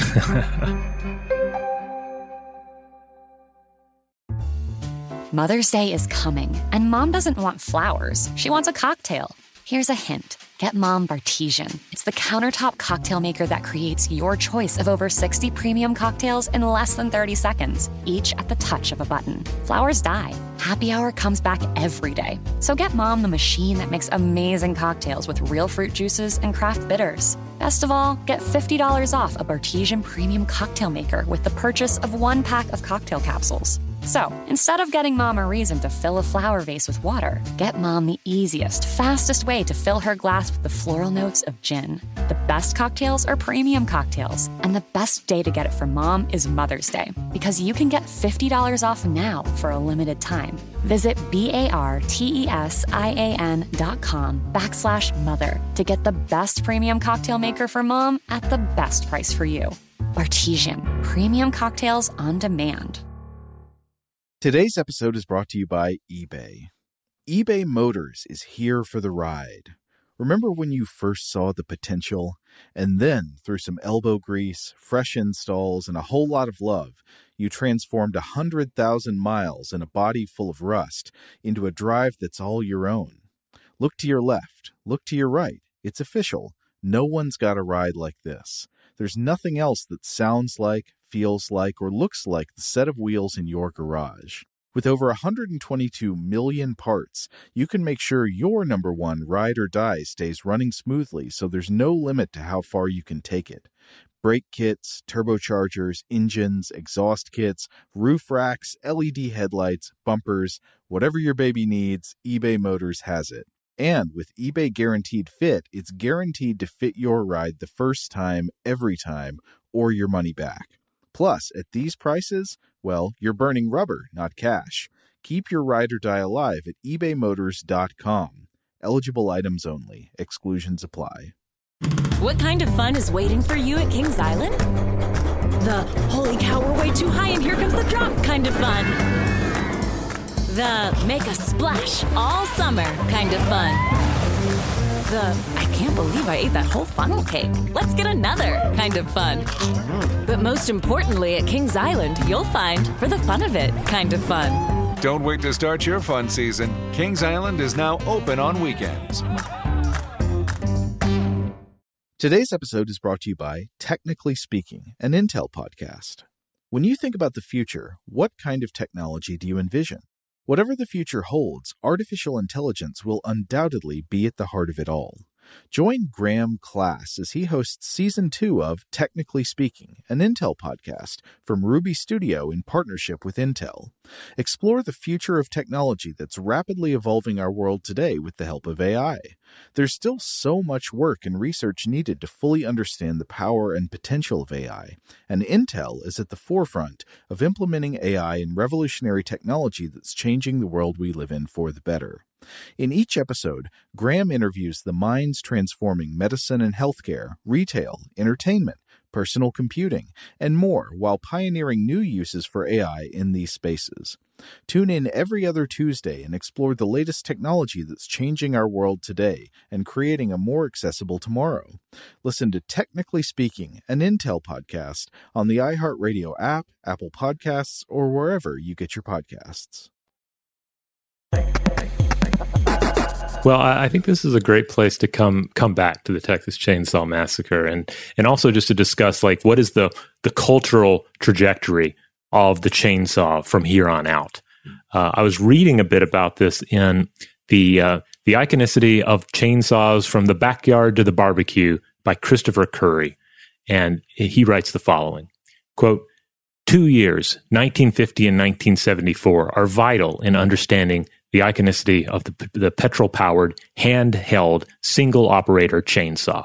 Mother's Day is coming, and Mom doesn't want flowers. She wants a cocktail. Here's a hint. Get Mom Bartesian. It's the countertop cocktail maker that creates your choice of over 60 premium cocktails in less than 30 seconds, each at the touch of a button. Flowers die. Happy Hour comes back every day. So get Mom the machine that makes amazing cocktails with real fruit juices and craft bitters. Best of all, get $50 off a Bartesian premium cocktail maker with the purchase of 1 pack of cocktail capsules. So, instead of getting Mom a reason to fill a flower vase with water, get Mom the easiest, fastest way to fill her glass with the floral notes of gin. The best cocktails are premium cocktails, and the best day to get it for Mom is Mother's Day, because you can get $50 off now for a limited time. Visit BARTESIAN.com/mother to get the best premium cocktail maker for Mom at the best price for you. Bartesian, premium cocktails on demand. Today's episode is brought to you by eBay. eBay Motors is here for the ride. Remember when you first saw the potential? And then, through some elbow grease, fresh installs, and a whole lot of love, you transformed 100,000 miles and a body full of rust into a drive that's all your own. Look to your left. Look to your right. It's official. No one's got a ride like this. There's nothing else that sounds like, feels like, or looks like the set of wheels in your garage. With over 122 million parts, you can make sure your number one ride or die stays running smoothly, so there's no limit to how far you can take it. Brake kits, turbochargers, engines, exhaust kits, roof racks, LED headlights, bumpers, whatever your baby needs, eBay Motors has it. And with eBay Guaranteed Fit, it's guaranteed to fit your ride the first time, every time, or your money back. Plus, at these prices, well, you're burning rubber, not cash. Keep your ride or die alive at ebaymotors.com. Eligible items only. Exclusions apply. What kind of fun is waiting for you at Kings Island? The holy cow, we're way too high and here comes the drop kind of fun. The make a splash all summer kind of fun. The I can't believe I ate that whole funnel cake. Let's get another kind of fun. But most importantly, at Kings Island, you'll find, for the fun of it, kind of fun. Don't wait to start your fun season. Kings Island is now open on weekends. Today's episode is brought to you by Technically Speaking, an Intel podcast. When you think about the future, what kind of technology do you envision? Whatever the future holds, artificial intelligence will undoubtedly be at the heart of it all. Join Graham Class as he hosts Season 2 of Technically Speaking, an Intel podcast from Ruby Studio in partnership with Intel. Explore the future of technology that's rapidly evolving our world today with the help of AI. There's still so much work and research needed to fully understand the power and potential of AI, and Intel is at the forefront of implementing AI in revolutionary technology that's changing the world we live in for the better. In each episode, Graham interviews the minds transforming medicine and healthcare, retail, entertainment, personal computing, and more while pioneering new uses for AI in these spaces. Tune in every other Tuesday and explore the latest technology that's changing our world today and creating a more accessible tomorrow. Listen to Technically Speaking, an Intel podcast on the iHeartRadio app, Apple Podcasts, or wherever you get your podcasts. Well, I think this is a great place to come back to the Texas Chainsaw Massacre and also just to discuss like what is the cultural trajectory of the chainsaw from here on out. I was reading a bit about this in the Iconicity of Chainsaws from the Backyard to the Barbecue by Christopher Curry, and he writes the following, quote, 2 years, 1950 and 1974, are vital in understanding the iconicity of the petrol-powered, hand-held, single-operator chainsaw.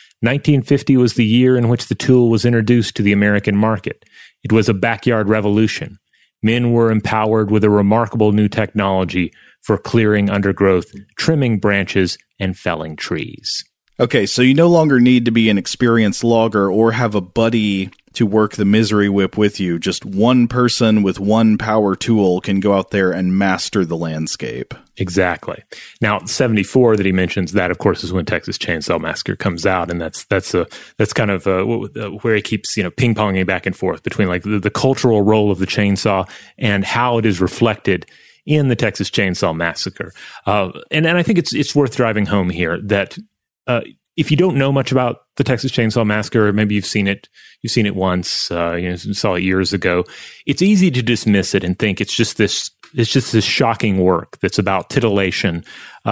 1950 was the year in which the tool was introduced to the American market. It was a backyard revolution. Men were empowered with a remarkable new technology for clearing undergrowth, trimming branches, and felling trees. Okay, so you no longer need to be an experienced logger or have a buddy to work the misery whip with you. Just one person with one power tool can go out there and master the landscape. Exactly. Now, 74 that he mentions, that of course is when Texas Chainsaw Massacre comes out, and that's kind of where he keeps ping-ponging back and forth between like the cultural role of the chainsaw and how it is reflected in the Texas Chainsaw Massacre. And I think it's worth driving home here that if you don't know much about the Texas Chainsaw Massacre, or maybe you've seen it once, saw it years ago, it's easy to dismiss it and think it's just this shocking work that's about titillation.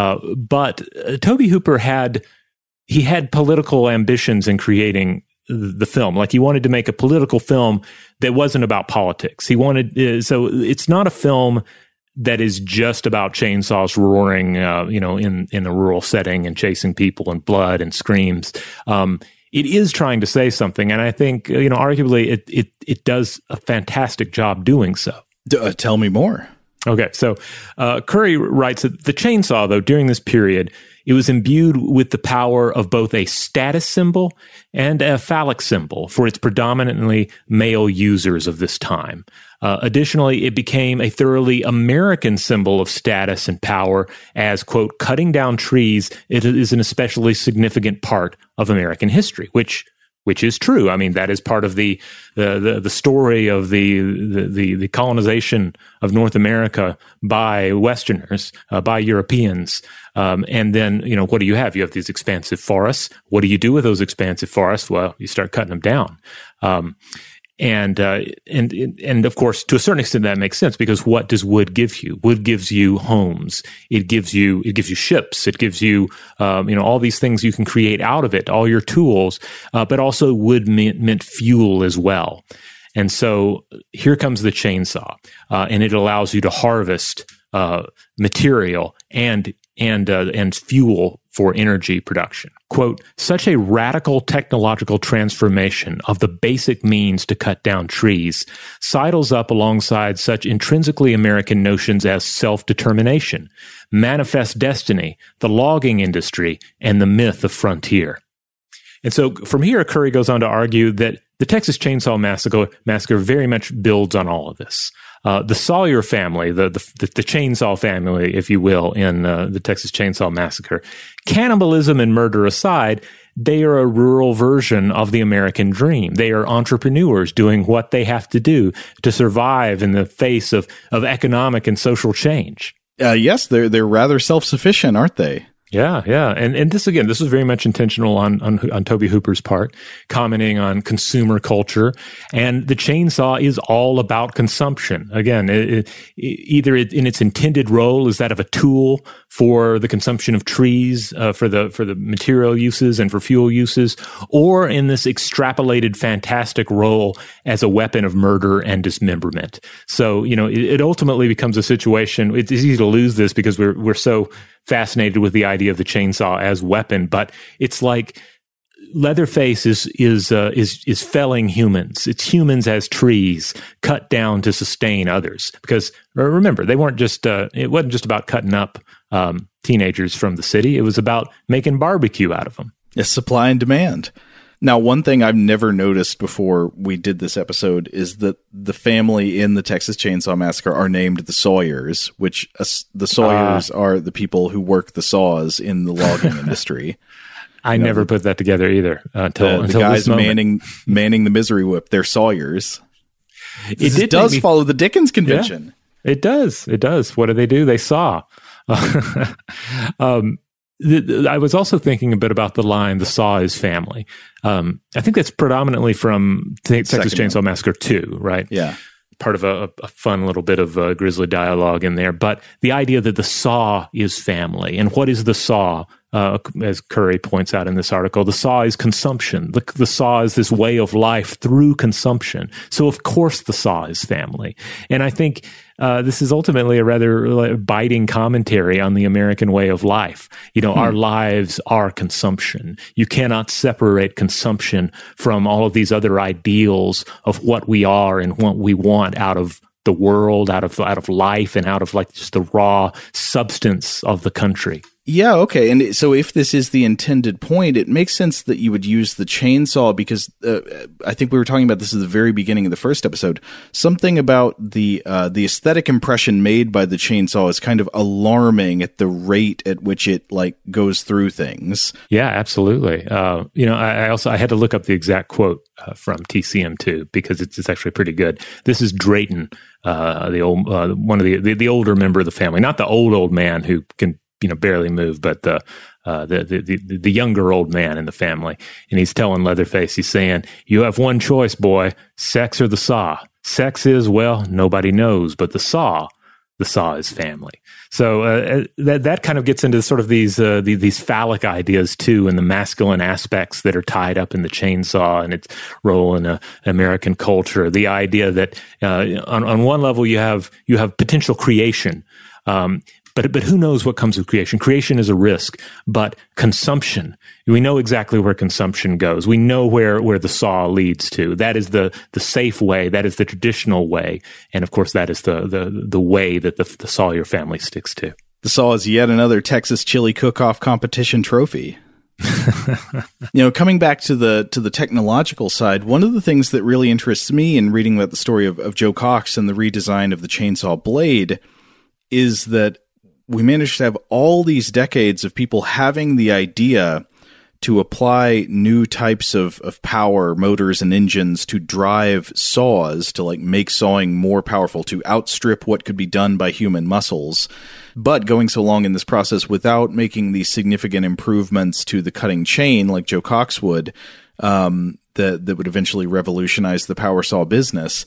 But Tobe Hooper had political ambitions in creating the film. Like he wanted to make a political film that wasn't about politics. He wanted, so it's not a film that is just about chainsaws roaring, in a rural setting and chasing people and blood and screams. It is trying to say something, and I think, arguably it does a fantastic job doing so. Tell me more. Okay, so Curry writes that the chainsaw, though, during this period it was imbued with the power of both a status symbol and a phallic symbol for its predominantly male users of this time. Additionally, it became a thoroughly American symbol of status and power as, quote, cutting down trees is an especially significant part of American history, which is true. I mean, that is part of the story of the colonization of North America by Westerners, by Europeans. And then, what do you have? You have these expansive forests. What do you do with those expansive forests? Well, you start cutting them down. And of course, to a certain extent, that makes sense, because what does wood give you? Wood gives you homes. It gives you ships. It gives you, all these things you can create out of it, all your tools. But also wood meant fuel as well. And so here comes the chainsaw, and it allows you to harvest material and fuel for energy production. Quote, such a radical technological transformation of the basic means to cut down trees sidles up alongside such intrinsically American notions as self-determination, manifest destiny, the logging industry, and the myth of frontier. And so from here, Curry goes on to argue that the Texas Chainsaw Massacre very much builds on all of this. The Sawyer family, the chainsaw family, if you will, in the Texas Chainsaw Massacre, cannibalism and murder aside, they are a rural version of the American dream. They are entrepreneurs doing what they have to do to survive in the face of economic and social change. Yes, they're rather self-sufficient, aren't they? Yeah. And this was very much intentional on Tobe Hooper's part, commenting on consumer culture. And the chainsaw is all about consumption. Again, either in its intended role is that of a tool for the consumption of trees, for the material uses and for fuel uses, or in this extrapolated fantastic role as a weapon of murder and dismemberment. So, it ultimately becomes a situation. It's easy to lose this because we're so fascinated with the idea of the chainsaw as weapon, but it's like Leatherface is felling humans. It's humans as trees cut down to sustain others. Because remember, they weren't just it wasn't just about cutting up teenagers from the city. It was about making barbecue out of them. Yes, supply and demand. Now, one thing I've never noticed before we did this episode is that the family in the Texas Chainsaw Massacre are named the Sawyers, which the Sawyers are the people who work the saws in the logging industry. I never put that together either until the guys this moment. manning the misery whip. They're Sawyers. It does follow the Dickens convention. Yeah, it does. It does. What do? They saw. I was also thinking a bit about the line, the saw is family. I think that's predominantly from Texas Chainsaw Massacre 2, right? Yeah. Part of a fun little bit of grisly dialogue in there. But the idea that the saw is family. And what is the saw? As Curry points out in this article, the saw is consumption. The saw is this way of life through consumption. So, of course, the saw is family. And I think this is ultimately a rather biting commentary on the American way of life. Our lives are consumption. You cannot separate consumption from all of these other ideals of what we are and what we want out of the world, out of life, and out of just the raw substance of the country. Yeah, okay. And so if this is the intended point, it makes sense that you would use the chainsaw because I think we were talking about this at the very beginning of the first episode. Something about the aesthetic impression made by the chainsaw is kind of alarming at the rate at which it goes through things. Yeah, absolutely. I had to look up the exact quote from TCM2 because it's actually pretty good. This is Drayton, the old one of the older member of the family, not the old man who can barely move, but the younger old man in the family. And he's telling Leatherface, he's saying, you have one choice, boy, sex or the saw. Sex is, well, nobody knows, but the saw is family. So that kind of gets into sort of these phallic ideas too, and the masculine aspects that are tied up in the chainsaw and its role in American culture. The idea that on one level you have potential creation, But who knows what comes with creation? Creation is a risk, but consumption, we know exactly where consumption goes. We know where the saw leads to. That is the safe way. That is the traditional way. And of course, that is the way that the Sawyer family sticks to. The saw is yet another Texas chili cook-off competition trophy. Coming back to the technological side, one of the things that really interests me in reading about the story of Joe Cox and the redesign of the chainsaw blade is that we managed to have all these decades of people having the idea to apply new types of power, motors, and engines to drive saws, to like make sawing more powerful, to outstrip what could be done by human muscles, but going so long in this process without making these significant improvements to the cutting chain like Joe Cox would, that would eventually revolutionize the power saw business.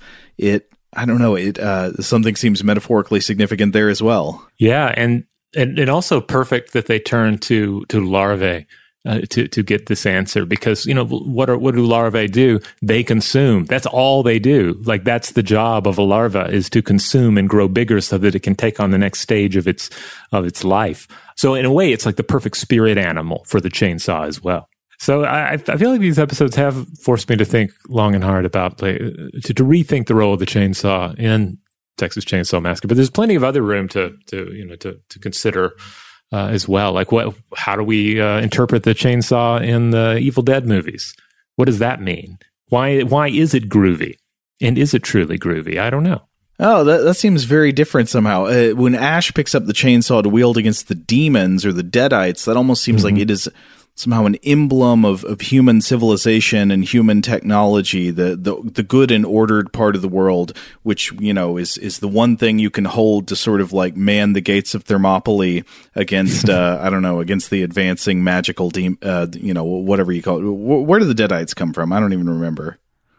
Something seems metaphorically significant there as well. Yeah, and also perfect that they turn to larvae to get this answer, because what do larvae do? They consume. That's all they do. Like, that's the job of a larva, is to consume and grow bigger so that it can take on the next stage of its life. So in a way, it's like the perfect spirit animal for the chainsaw as well. So I feel like these episodes have forced me to think long and hard about to rethink the role of the chainsaw in Texas Chainsaw Massacre. But there's plenty of other room to consider as well. Like, how do we interpret the chainsaw in the Evil Dead movies? What does that mean? Why is it groovy? And is it truly groovy? I don't know. Oh, that seems very different somehow. When Ash picks up the chainsaw to wield against the demons or the Deadites, that almost seems like it is somehow an emblem of human civilization and human technology, the good and ordered part of the world, which, is the one thing you can hold to sort of like man the gates of Thermopylae against, against the advancing magical whatever you call it. Where do the Deadites come from? I don't even remember.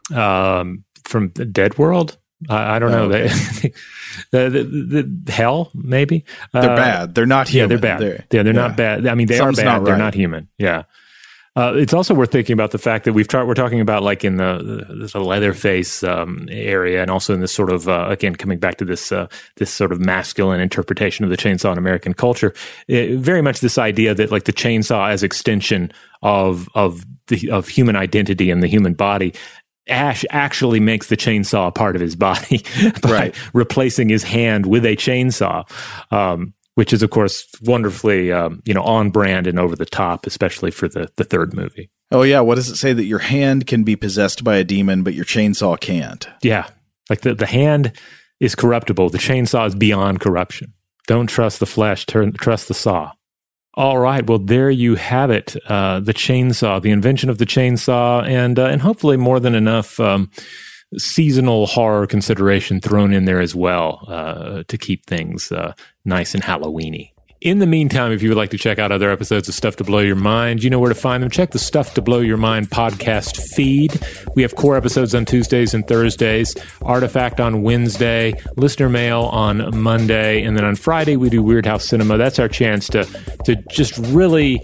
From the Dead World? I don't know. Okay. The hell, maybe. They're bad. They're not human. Yeah, they're bad. They're not bad. I mean, they are bad. They're not human. Yeah. It's also worth thinking about the fact that we're talking about, like, in the Leatherface area, and also in this sort of again, coming back to this sort of masculine interpretation of the chainsaw in American culture. Very much this idea that, like, the chainsaw as extension of human identity and the human body. Ash actually makes the chainsaw a part of his body by replacing his hand with a chainsaw, which is, of course, wonderfully, on brand and over the top, especially for the third movie. Oh, yeah. What does it say? That your hand can be possessed by a demon, but your chainsaw can't? Yeah. Like the hand is corruptible. The chainsaw is beyond corruption. Don't trust the flesh. Trust the saw. All right. Well, there you have it. The chainsaw, the invention of the chainsaw, and hopefully more than enough seasonal horror consideration thrown in there as well to keep things nice and Halloween-y. In the meantime, if you would like to check out other episodes of Stuff to Blow Your Mind, you know where to find them. Check the Stuff to Blow Your Mind podcast feed. We have core episodes on Tuesdays and Thursdays, Artifact on Wednesday, Listener Mail on Monday, and then on Friday we do Weird House Cinema. That's our chance to just really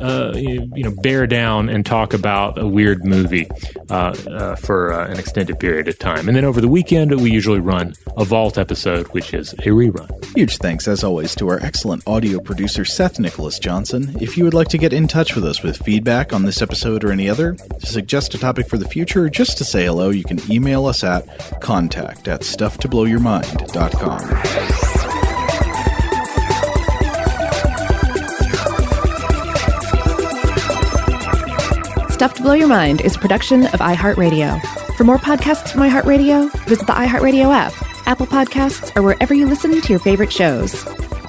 bear down and talk about a weird movie for an extended period of time. And then over the weekend, we usually run a Vault episode, which is a rerun. Huge thanks, as always, to our excellent audio producer, Seth Nicholas Johnson. If you would like to get in touch with us with feedback on this episode or any other, to suggest a topic for the future, or just to say hello, you can email us at contact@stufftoblowyourmind.com. Stuff to Blow Your Mind is a production of iHeartRadio. For more podcasts from iHeartRadio, visit the iHeartRadio app, Apple Podcasts, or wherever you listen to your favorite shows.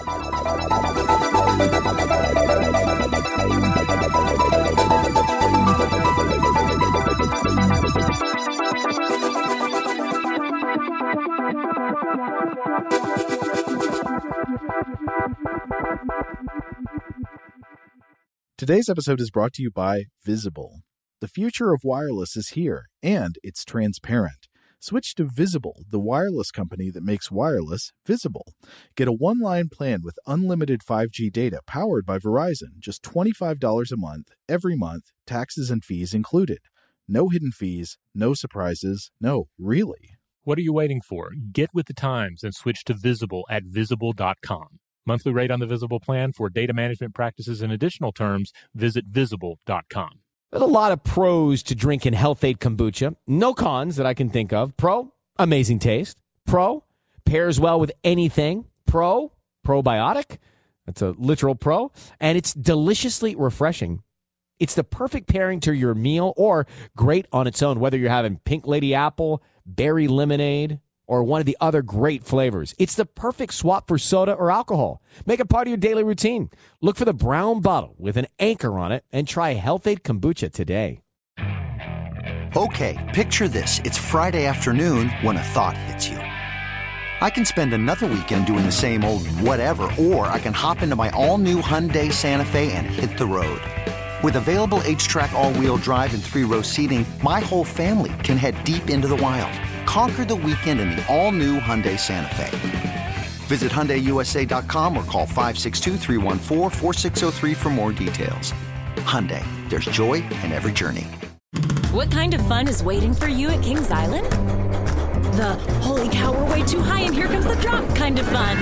Today's episode is brought to you by Visible. The future of wireless is here, and it's transparent. Switch to Visible, the wireless company that makes wireless visible. Get a one-line plan with unlimited 5G data powered by Verizon, just $25 a month, every month, taxes and fees included. No hidden fees, no surprises, no, really. What are you waiting for? Get with the times and switch to Visible at Visible.com. Monthly rate on the Visible plan. For data management practices and additional terms, visit Visible.com. There's a lot of pros to drinking Health-Ade kombucha. No cons that I can think of. Pro, amazing taste. Pro, pairs well with anything. Pro, probiotic. That's a literal pro. And it's deliciously refreshing. It's the perfect pairing to your meal or great on its own, whether you're having Pink Lady Apple, berry lemonade, or one of the other great flavors. It's the perfect swap for soda or alcohol. Make it part of your daily routine. Look for the brown bottle with an anchor on it and try Health-Ade Kombucha today. Okay, picture this. It's Friday afternoon when a thought hits you. I can spend another weekend doing the same old whatever, or I can hop into my all-new Hyundai Santa Fe and hit the road. With available H-Track all-wheel drive and 3-row seating, my whole family can head deep into the wild. Conquer the weekend in the all-new Hyundai Santa Fe. Visit HyundaiUSA.com or call 562-314-4603 for more details. Hyundai, there's joy in every journey. What kind of fun is waiting for you at Kings Island? The holy cow, we're way too high and here comes the drop kind of fun.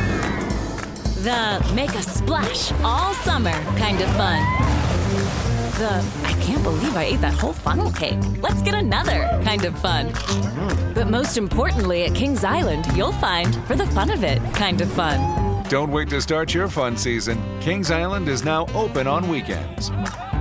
The make a splash all summer kind of fun. The I can't believe I ate that whole funnel cake. Let's get another kind of fun. But most importantly, at Kings Island, you'll find for the fun of it kind of fun. Don't wait to start your fun season. Kings Island is now open on weekends.